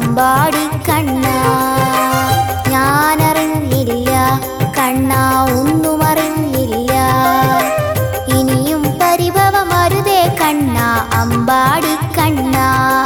അമ്പാടി കണ്ണാ. ഞാനറിഞ്ഞില്ല കണ്ണാ, ഒന്നും അറിഞ്ഞില്ല. ഇനിയും പരിഭവമരുതേ കണ്ണാ, അമ്പാടി കണ്ണാ.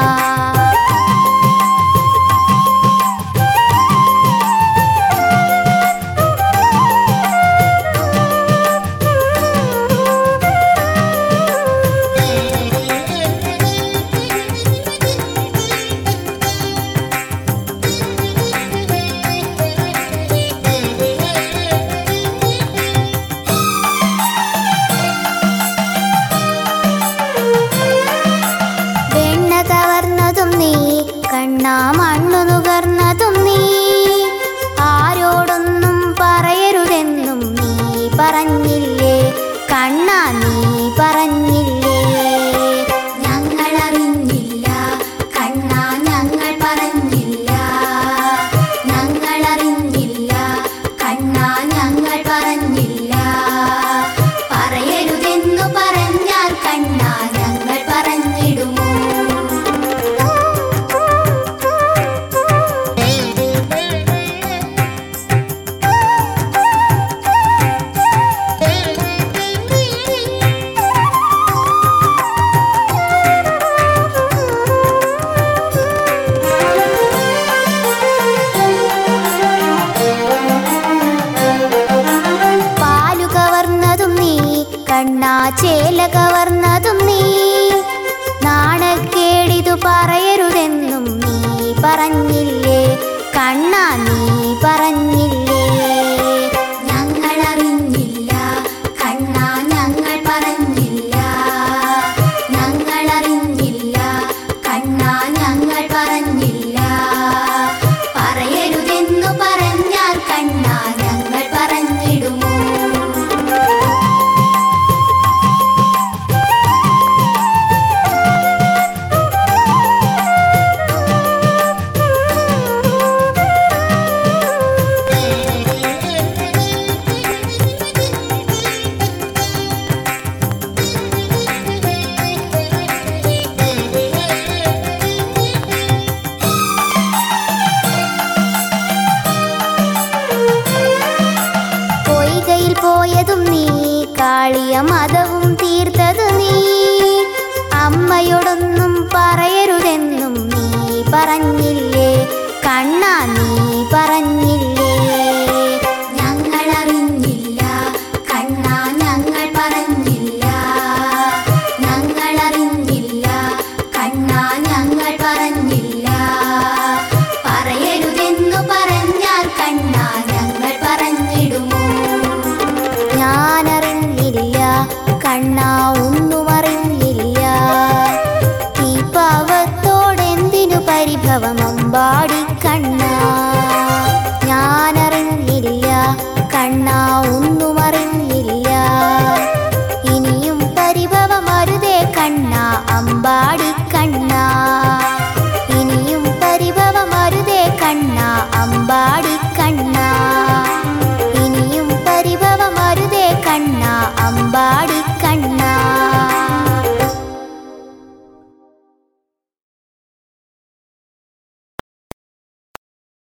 കണ്ണാ മണ്ണു നുകർന്നതും നീ, ആരോടൊന്നും പറയരുതെന്നും നീ പറഞ്ഞില്ലേ കണ്ണാ, നീ പറഞ്ഞില്ലേ. ഞങ്ങളറിഞ്ഞില്ല കണ്ണാ, ഞങ്ങൾ പറഞ്ഞില്ല. ഞങ്ങളറിഞ്ഞില്ല കണ്ണാ, ഞങ്ങൾ പറഞ്ഞില്ല. പറയരുതെന്നു പറഞ്ഞാൽ കണ്ണാ, ഞങ്ങൾ പറഞ്ഞിടുമോ? കണ്ണാ ചേല കവർന്നതും നീ, നാണക്കേടിതു പറയരുതെന്നും നീ പറഞ്ഞില്ലേ കണ്ണാ, നീ പറഞ്ഞില്ലേ. ഞങ്ങളറിഞ്ഞില്ല കണ്ണാ, ഞങ്ങൾ പറഞ്ഞില്ല. ഞങ്ങളറിഞ്ഞില്ല കണ്ണാ, ഞങ്ങൾ പറഞ്ഞില്ല. പറയരുതെന്നു പറഞ്ഞാൽ കണ്ണാ, ഞങ്ങൾ പറഞ്ഞിടുമോ? പോയതും നീ, കാളിയ മതവും തീർത്തത് നീ. അമ്മയോടൊന്നും പറയരുതെന്നും നീ പറഞ്ഞില്ലേ കണ്ണാ, നീ പറഞ്ഞില്ലേ. ഞങ്ങളറിഞ്ഞില്ല കണ്ണാ, ഞങ്ങൾ പറഞ്ഞില്ല. ഞങ്ങളറിഞ്ഞില്ല കണ്ണാ, ഞങ്ങൾ പറഞ്ഞില്ല. പറയരുതെന്നു പറഞ്ഞാൽ കണ്ണാ, ഞങ്ങൾ പറഞ്ഞിടുമോ? ഞാനറിഞ്ഞില്ല കണ്ണാ, ഒന്നും അറിഞ്ഞില്ല. ഈ പാവത്തോടെന്തിനു പരിഭവം അമ്പാടി കണ്ണാ. ഞാനറിഞ്ഞില്ല കണ്ണാ, ഒന്നും അറിഞ്ഞില്ല. ഇനിയും പരിഭവമരുതേ കണ്ണാ, അമ്പാടി കണ്ണാ. ഇനിയും പരിഭവമരുതേ കണ്ണാ, അമ്പാടി കണ്ണാ. ഇനിയും പരിഭവമരുതേ കണ്ണാ,